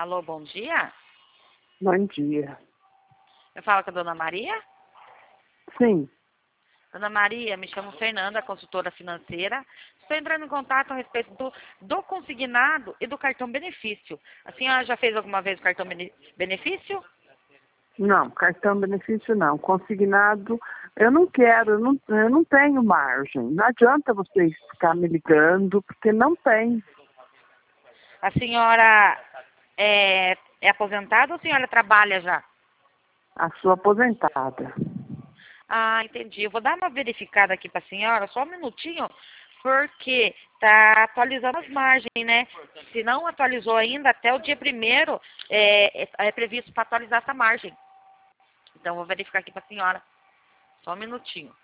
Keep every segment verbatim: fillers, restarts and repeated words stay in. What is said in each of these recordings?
Alô, bom dia? Bom dia. Eu falo com a dona Maria? Sim. Dona Maria, me chamo Fernanda, consultora financeira. Estou entrando em contato a respeito do, do consignado e do cartão benefício. A senhora já fez alguma vez o cartão bene- benefício? Não, cartão benefício não. Consignado, eu não quero, eu não, eu não tenho margem. Não adianta vocês ficar me ligando, porque não tem. A senhora é, é aposentada ou a senhora trabalha já? A sua aposentada. Ah, entendi. Eu vou dar uma verificada aqui para a senhora, só um minutinho, porque está atualizando as margens, né? Se não atualizou ainda, até o dia primeiro é, é, é previsto para atualizar essa margem. Então, vou verificar aqui para a senhora. Só um minutinho.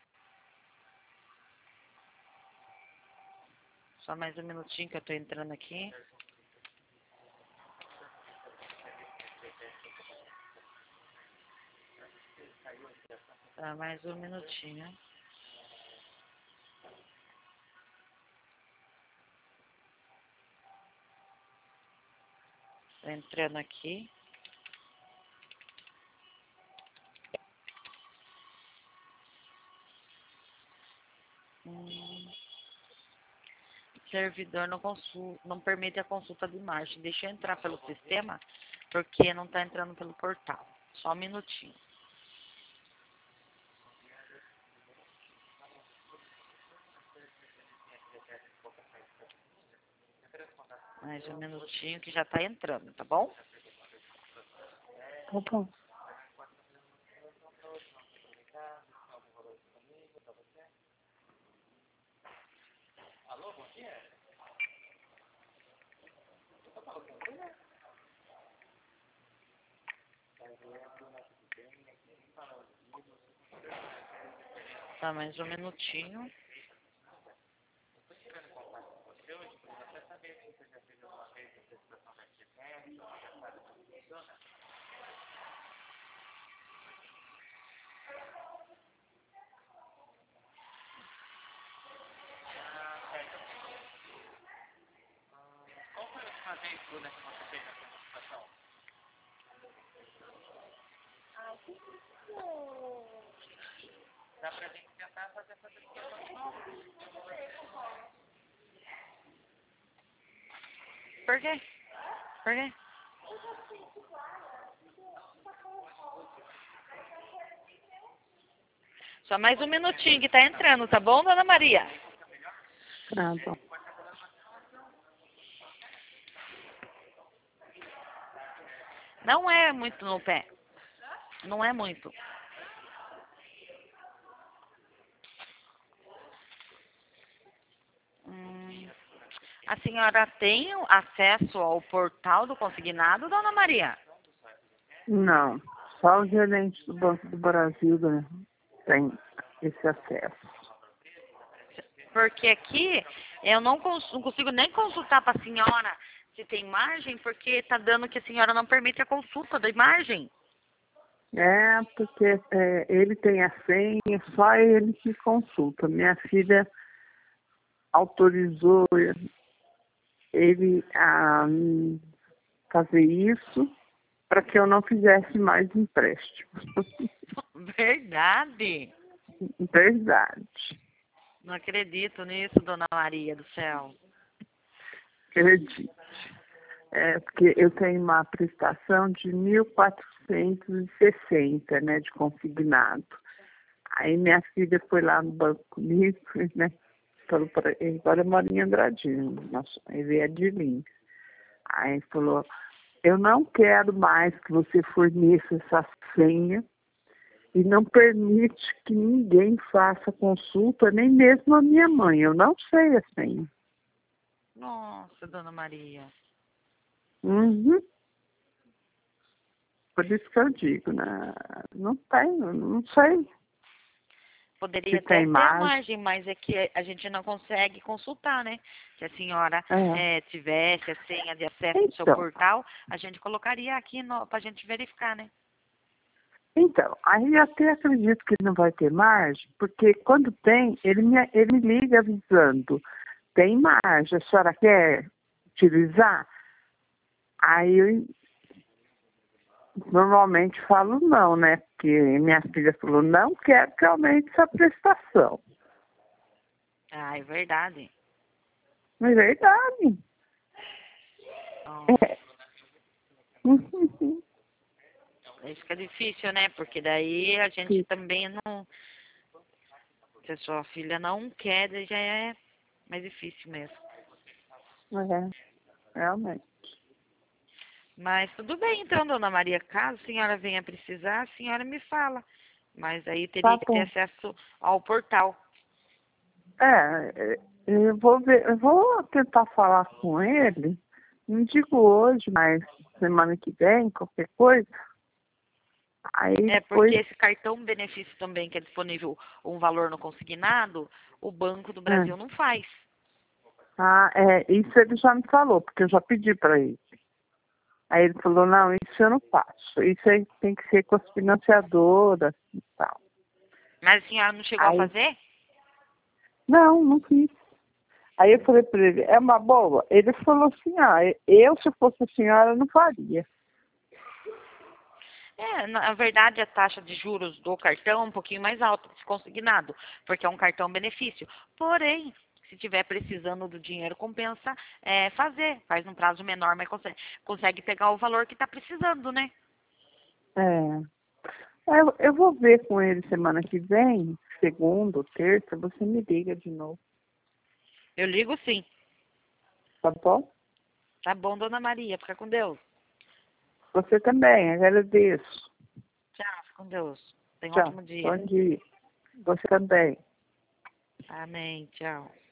Só mais um minutinho que eu estou entrando aqui. Tá, mais um minutinho. Tô entrando aqui. Hum, servidor não, consul, não permite a consulta de margem. Deixa eu entrar pelo sistema, porque não está entrando pelo portal. Só um minutinho. Mais um minutinho que já está entrando, tá bom? Tá bom. Tá, mais um minutinho. Dá pra gente tentar fazer essa demonstração. Por quê? Por quê? Só mais um minutinho que tá entrando, tá bom, dona Maria? Tá bom. Não é muito no pé. Não é muito. Hum, a senhora tem acesso ao portal do consignado, dona Maria? Não. Só o gerente do Banco do Brasil, né, tem esse acesso. Porque aqui eu não, cons não consigo nem consultar para a senhora se tem margem, porque está dando que a senhora não permite a consulta da imagem. É, porque é, ele tem a senha, só ele que consulta. Minha filha autorizou ele a hum, fazer isso para que eu não fizesse mais empréstimos. Verdade. Verdade. Não acredito nisso, dona Maria do céu. Acredite. É, porque eu tenho uma prestação de mil quatrocentos e sessenta, né, de consignado. Aí minha filha foi lá no banco comigo, né, falou para ele, agora mora em Andradina, nossa, ele é de Lins. Aí falou, eu não quero mais que você forneça essa senha e não permite que ninguém faça consulta, nem mesmo a minha mãe, eu não sei a senha. Nossa, dona Maria. Uhum. Por isso que eu digo, né? Não tenho, não sei. Poderia Se até tem ter a mais. margem, mas é que a gente não consegue consultar, né? Se a senhora É. eh, tivesse a senha de acesso no seu Então, portal, a gente colocaria aqui para a gente verificar, né? então, aí eu até acredito que não vai ter margem, porque quando tem, ele me, ele me liga avisando, tem margem, a senhora quer utilizar? Aí eu normalmente falo não, né? Porque minha filha falou, não quero que aumente essa prestação. Ah, é verdade. Não é verdade. Nossa, É. aí fica difícil, né? Porque daí a gente também não... Se a sua filha não quer, daí já é mais difícil mesmo. É, realmente. Mas tudo bem, então, dona Maria, caso a senhora venha precisar, a senhora me fala. Mas aí Tá teria que ter bom. acesso ao portal. É, eu vou ver, eu vou tentar falar com ele. Não digo hoje, mas semana que vem, qualquer coisa. Aí É depois. porque esse cartão benefício também, que é disponível um valor no consignado, o Banco do Ah, Brasil não faz. ah, é, isso ele já me falou, porque eu já pedi para ele. Aí ele falou, não, isso eu não faço. Isso aí tem que ser com as financiadoras e tal. Mas a senhora não chegou a Aí, fazer? não, não fiz. Aí eu falei para ele, é uma boa? Ele falou assim, ah, eu se fosse a senhora não faria. É, na verdade, a taxa de juros do cartão é um pouquinho mais alta que esse consignado, porque é um cartão benefício. Porém, se tiver precisando do dinheiro, compensa é, fazer. Faz num prazo menor, mas consegue, consegue pegar o valor que está precisando, né? É. Eu, eu vou ver com ele semana que vem, segunda ou terça, você me liga de novo, Eu ligo sim. tá bom? Tá bom, dona Maria. Fica com Deus. Você também, agradeço. Tchau, fica com Deus. Tenha um Tchau, ótimo dia. bom dia. Você também. Amém. Tchau.